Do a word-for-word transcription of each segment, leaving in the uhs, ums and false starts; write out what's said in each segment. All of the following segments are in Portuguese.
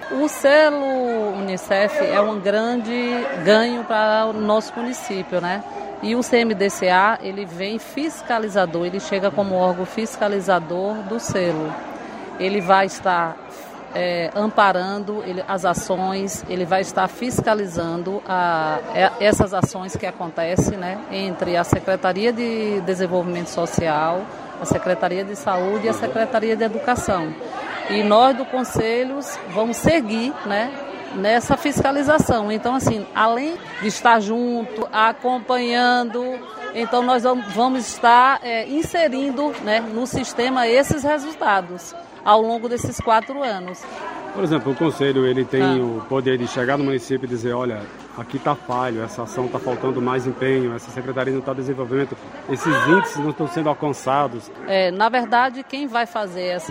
O selo Unicef é um grande ganho para o nosso município, né? E o C M D C A, ele vem fiscalizador, ele chega como órgão fiscalizador do selo. Ele vai estar é, amparando ele, as ações, ele vai estar fiscalizando a, essas ações que acontecem, né, entre a Secretaria de Desenvolvimento Social, a Secretaria de Saúde e a Secretaria de Educação. E nós do Conselho vamos seguir, né, nessa fiscalização. Então, assim, além de estar junto, acompanhando, então nós vamos estar é, inserindo, né, no sistema esses resultados ao longo desses quatro anos. Por exemplo, o Conselho ele tem ah. o poder de chegar no município e dizer, olha, aqui está falho, essa ação está faltando mais empenho, essa secretaria não está desenvolvendo, esses índices não estão sendo alcançados. É, na verdade, quem vai fazer essa...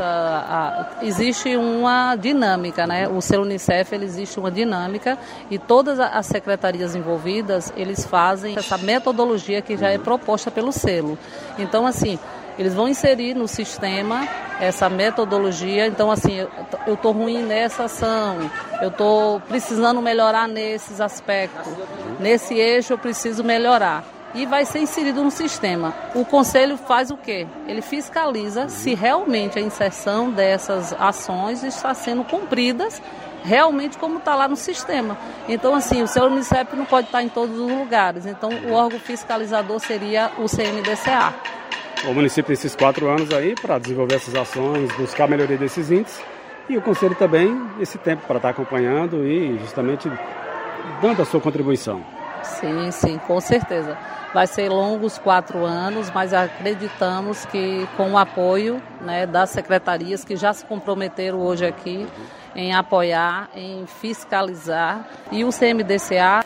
A, existe uma dinâmica, né? O selo Unicef, ele existe uma dinâmica e todas as secretarias envolvidas, eles fazem essa metodologia que já é proposta pelo selo. Então, assim, eles vão inserir no sistema essa metodologia. Então, assim, eu estou ruim nessa ação, eu estou precisando melhorar nesses aspectos, nesse eixo eu preciso melhorar. E vai ser inserido no sistema. O Conselho faz o quê? Ele fiscaliza se realmente a inserção dessas ações está sendo cumpridas realmente como está lá no sistema. Então, assim, o selo Unicef não pode estar em todos os lugares. Então, o órgão fiscalizador seria o C M D C A. O município tem esses quatro anos aí para desenvolver essas ações, buscar a melhoria desses índices, e o Conselho também esse tempo para estar acompanhando e justamente dando a sua contribuição. Sim, sim, com certeza. Vai ser longos quatro anos, mas acreditamos que com o apoio, né, das secretarias que já se comprometeram hoje aqui em apoiar, em fiscalizar, e o C M D C A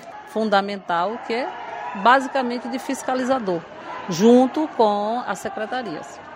fundamental, que é basicamente de fiscalizador, junto com as secretarias.